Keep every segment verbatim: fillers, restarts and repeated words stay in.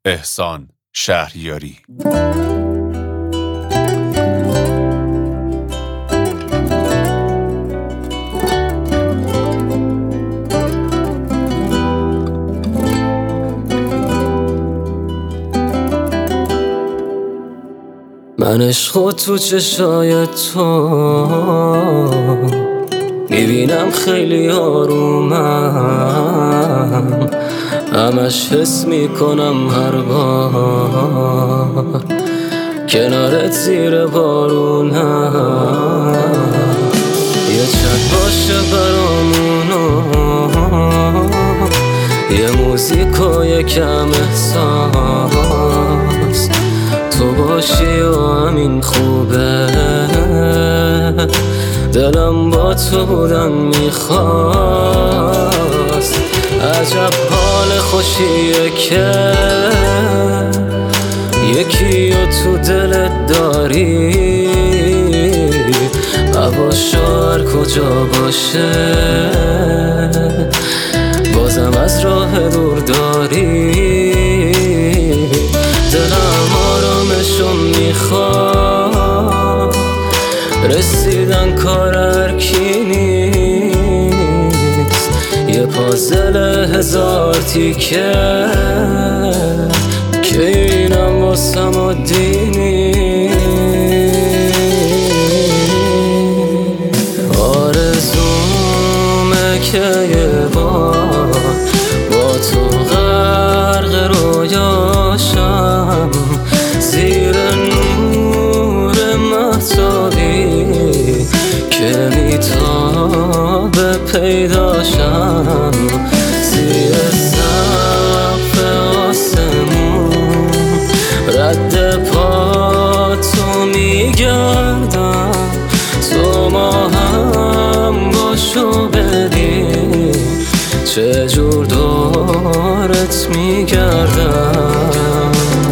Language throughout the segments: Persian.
احسان شهریاری. من عشق تو چشای تو میبینم خیلی آرومم، همش حس میکنم هر بار کنارت زیر بارونم. یه چند باشه برامونو، یه موزیک و یکم احساس، تو باشی و همین خوبه. دلم با تو بودن میخواست، عجب حال خوشیه که یکی و تو دلت داری، هواشار کجا باشه بازم از راه دور داری. دلم آرامشو میخواد، رسیدن کار هرکی نیست، یه پازل هزار تیکه که اینم واسم عادی نیست. آرزومه که یه بار با تو غرق رویاشم، زیر نور مهتابی که میتابه پیداشم، زیر سقف آسمون رد پا تو میگردم، تو ما هم باشو ببین چجور دورت میگردم.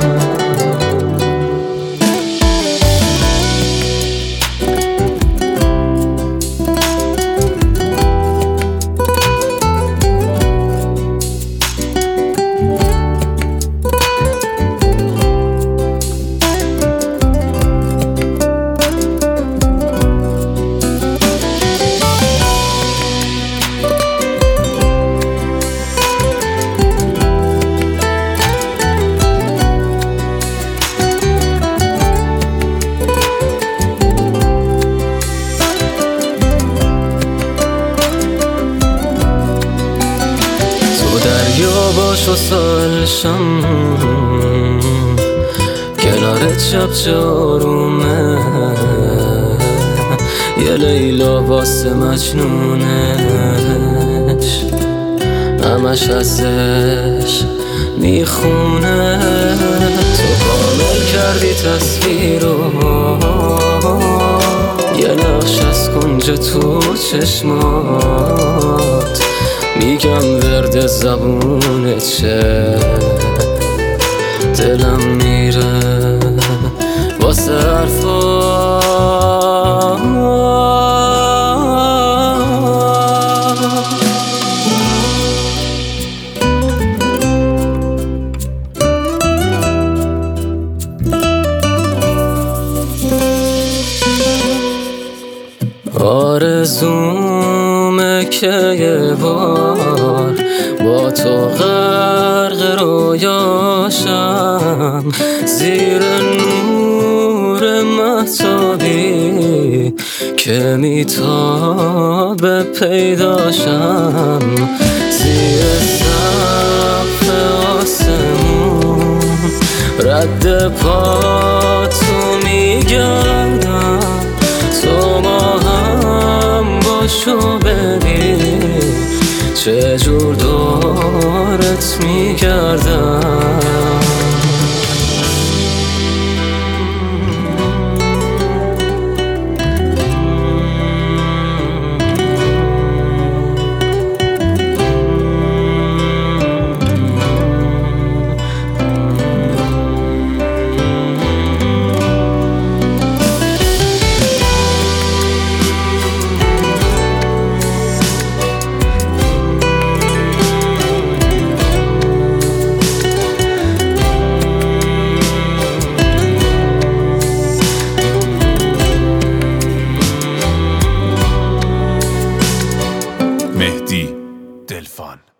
دریا باش و سالشم، کنار چپ چارومه، یه لیلا واسه مجنونش، همش ازش میخونه. تو کامل کردی تصویرو، یه نقش از کنج تو چشمات، میگم ورد زبونت چه، دلم میره واسه حرفات. آرزومه که یه بار با تو غرق رویاشم، زیر نور مهتابی که میتابه پیداشم، زیر سقف آسمون رد پا تو میگردم، تو ما هم باشو ببین چجور دورت میگردم. مهدی دلفان.